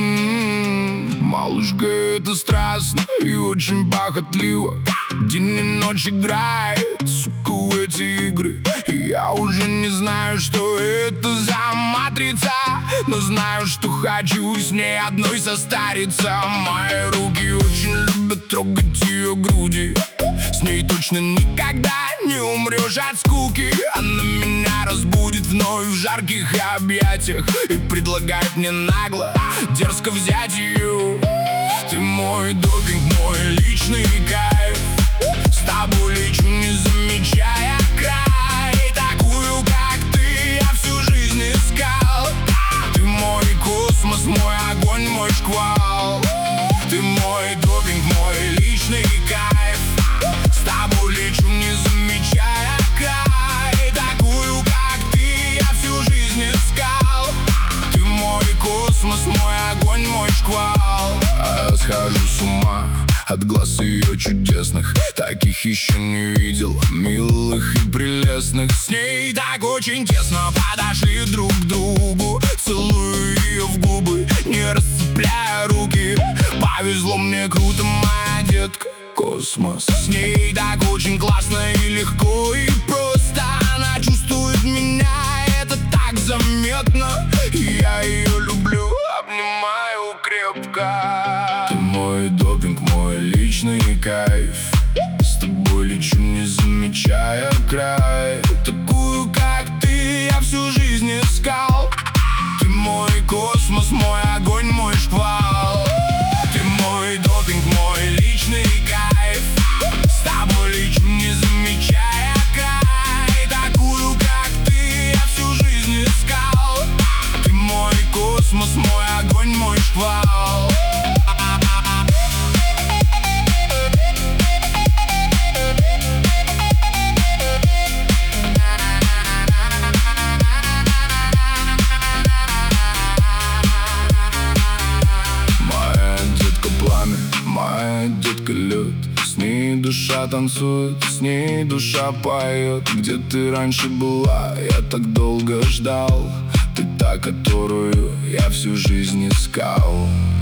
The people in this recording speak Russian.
Малышка, это страстно и очень похотливо. День и ночь играет, сука, в эти игры. И я уже не знаю, что это за матрица, но знаю, что хочу с ней одной состариться. Мои руки очень любят трогать ее груди. С ней точно никогда не умрешь от скуки. Она меня разбудит вновь в жарких объятиях и предлагает мне нагло, дерзко взять ее. Ты мой допинг, мой личный кайф. С тобой лечу, не замечая край. Такую, как ты, я всю жизнь искал. Ты мой космос, мой огонь, мой шквал. Ты мой допинг, мой личный кайф. С тобой лечу, не замечая край. Такую, как ты, я всю жизнь искал. Ты мой космос, мой огонь, мой шквал. А я схожу с ума от глаз ее чудесных. Таких еще не видел, милых и прелестных. С ней так очень тесно подошли друг к другу. Целую ее в губы, не расцепляя руки. Повезло мне круто, моя детка, космос. С ней так очень классно и легко, и просто. Она чувствует меня, это так заметно. И я ее люблю, обнимаю крепко. Ты мой допинг, мой личный кайф. С тобой лечу, не замечая край. Такую, как ты, я всю жизнь искал. Ты мой космос, мой огонь, мой шквал. Ты мой допинг, мой личный кайф. С тобой лечу, не замечая край. Такую, как ты, я всю жизнь искал. Ты мой космос, мой огонь, мой шквал. Моя детка лед. С ней душа танцует, с ней душа поет. Где ты раньше была, я так долго ждал. Ты та, которую я всю жизнь искал.